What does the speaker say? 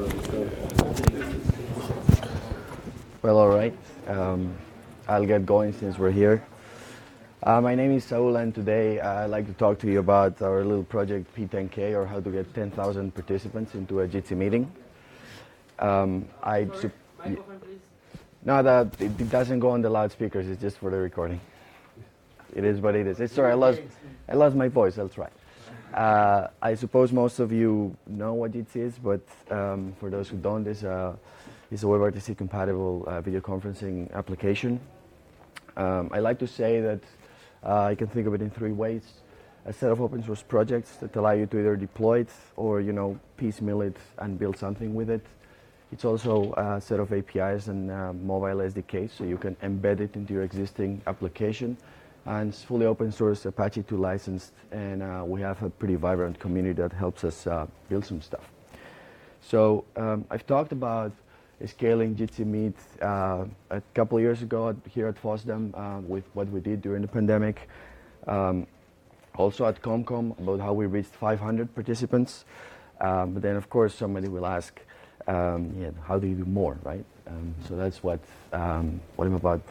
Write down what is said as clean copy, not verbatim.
Well, all right. I'll get going since we're here. My name is Saul, and today I'd like to talk to you about our little project P10K, or how to get 10,000 participants into a Jitsi meeting. Microphone, please. No, it doesn't go on the loudspeakers. It's just for the recording. It is what it is. Sorry, I lost my voice. I'll try. I suppose most of you know what Jitsi is, but for those who don't, it's a WebRTC compatible video conferencing application. I like to say that you can think of it in three ways: a set of open source projects that allow you to either deploy it or piecemeal it and build something with it. It's also a set of APIs and mobile SDKs, so you can embed it into your existing application. And it's fully open source, Apache 2 licensed, and we have a pretty vibrant community that helps us build some stuff. So I've talked about scaling Jitsi Meet a couple of years ago here at FOSDEM with what we did during the pandemic. Also at ComCom about how we reached 500 participants. But then, of course, somebody will ask, how do you do more, right? So that's what I'm about